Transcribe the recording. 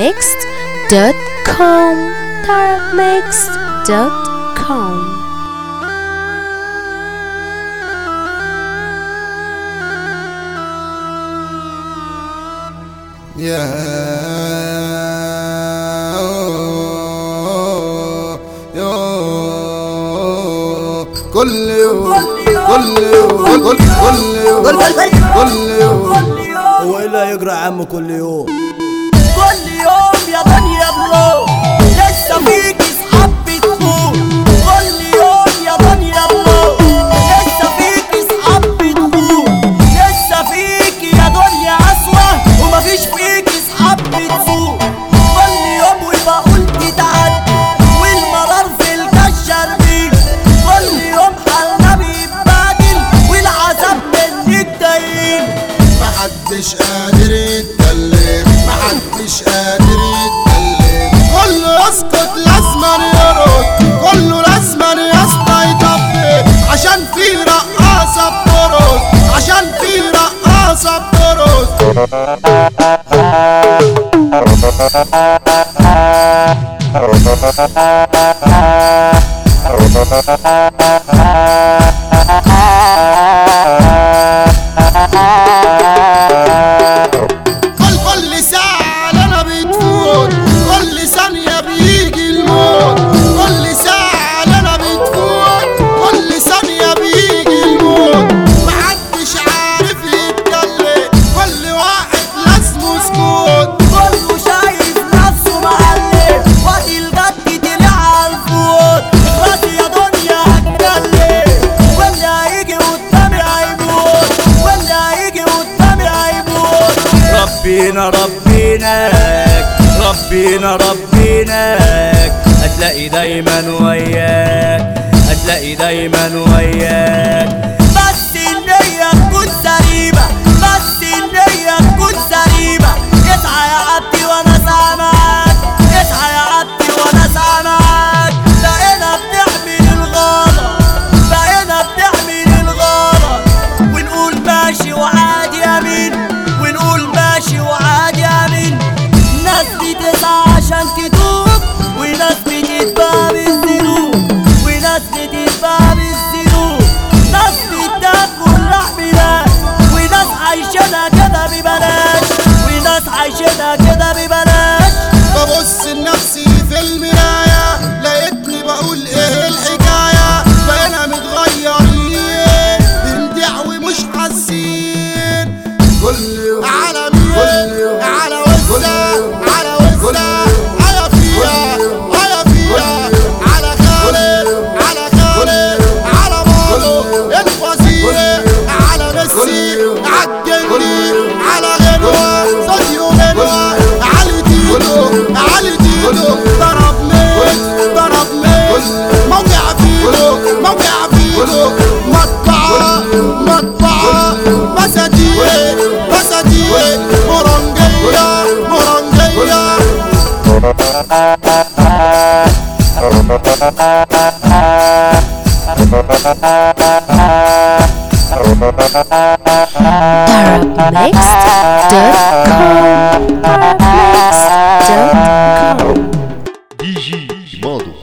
tarabmixed.com tarabmixed.com. كل يوم هو إيه اللي هيجرى يا عم كل يوم يا دنيا بلو لسه فيكي صحاب بتفوق كل يوم يا دنيا بلو لسه فيكي صحاب بتفوق لسه فيكي يا دنيا أسوأ ومفيش فيكي صحاب بتفوق كل يوم وبقول تتعدي والمرار في الكشر بيك كل يوم حالنا بيتبادل والعذاب منك دايم محدش قادر يتكلم محدش قادر يتكلم كله يسكت لازما يرد كله لازما يسطا يطبق عشان في رقاصة بترقص عشان في رقاصة بترقص كل ساعة لنا بتفوت كل ثانية بيجي الموت كل ساعة لنا بتفوت كل ثانية بيجي الموت محدش عارف يتكلم كل واحد لازمه سكوت كله شايف نفسه معلم وادي الجد طلع عالفوت اخلصي يا دنيا هتكلم واللي هيجي قدامي هيموت واللي هيجي قدامي هيموت ربيناك هتلاقي دايما وياك بس النية تكون سليمة اسعى يا عبدي وانا سامعك بقينا بنعمل الغلط ونقول ماشي وعادي امين ناس بتسعى عشان تدوب وناس بتتباع بالذنوب ناس بتاكل لحم ناس وناس عايشينها كده ببلاش ببص لنفسي في المراية لقيتني بقول ايه الحكاية بقينا متغيرين بنبيع ومش حاسين كل يوم على مين على وزة على فيها على خالد على مولو الفصيل على ميسي عالجندي على غنوة صديو غنوة علي تيلو ضرب ميت موقع فيلو مطبعة بساتين مرنجية tarabmixed.com DJ Mando